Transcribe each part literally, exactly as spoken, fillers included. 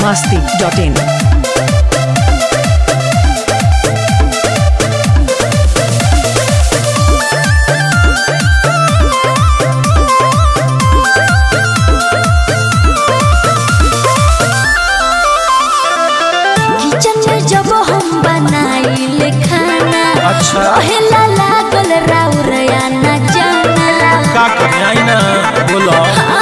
masti dot in. अच्छा हेला लागल राउरया न जाना का कन्याई ना बोलो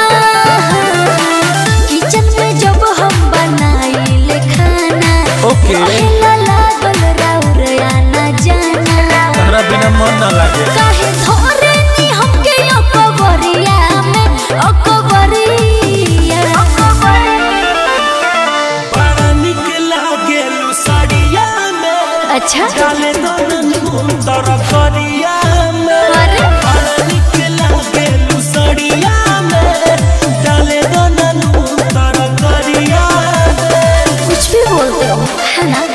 किचन में जब हम बनाइले खाना ओके हेला लागल राउरया न जाना तहरा बिना मन ना लागे काहे धोरे नी हमके अकबरिया में अकबरिया बड़ा निक लागे लू साड़िया में अच्छा डाले दोनों तरह करिया में अरे बड़ा निक लागे लू साड़िया में डाले दोनों तरह करिया में कुछ भी बोलते हो है ना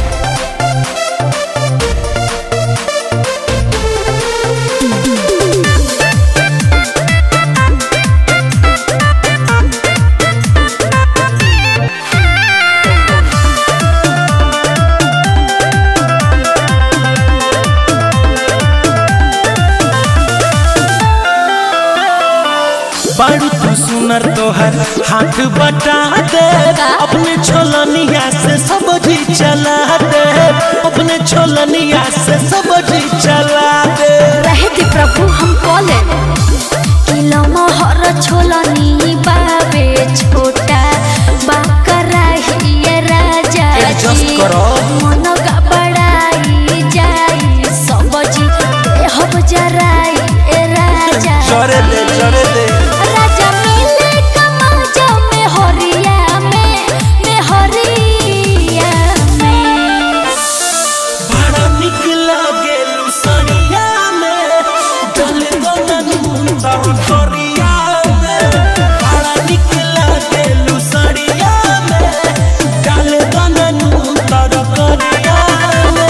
बारू तू सुनर तोहर हाथ बटा दे अपने छोलनिया से सब जी चला दे अपने छोलनिया से सब जी चला दे रहे थे प्रभु हम बोले किलो मोहर छोलनी बाबे छोटा बाकरा ही राजा एडजस्ट करो मन का बड़ाई जाई सब जी हम जराई ए राजा चरे दे चरे दे राजा मिले कमाजा में हरिया में में हरिया में बड़ा निक लागे लुसनिया में डाले दोनों तरह करिया में बड़ा निक लागे लुसनिया में डाले दोनों तरह करिया में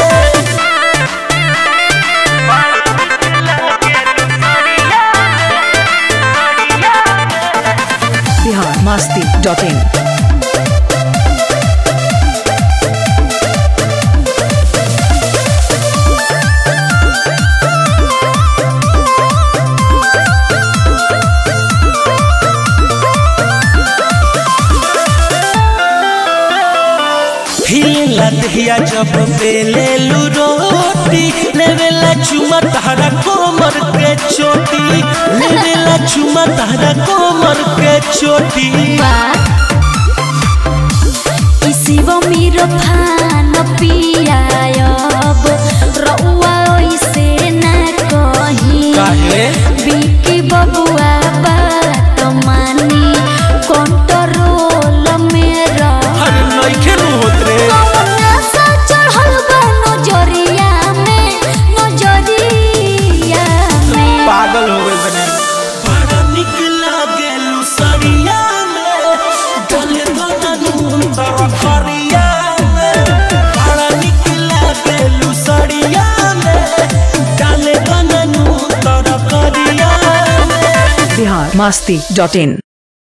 Bihar masti dot in. हिला दहिया जब बेले लू रोटी लेवेला चुमा तहरा कोमर के चोटी लेवेला चुमा तहरा कोमर के चोटी इसी वो मेरो फान पियायब रउआ इसे ना कहीं काहे बिकी बबुआ बात मानी कंट्रोल मेरा हर नइखे नु होत रे कौना सा चढ़ल बा नजरिया में नजरिया में पागल हो गए बने बड़ा निक लागे लुसरिया में डाले दोनों तरह करिया में बड़ा निक लागे लुसरिया में डाले दोनों तरह करिया में Bihar masti dot in.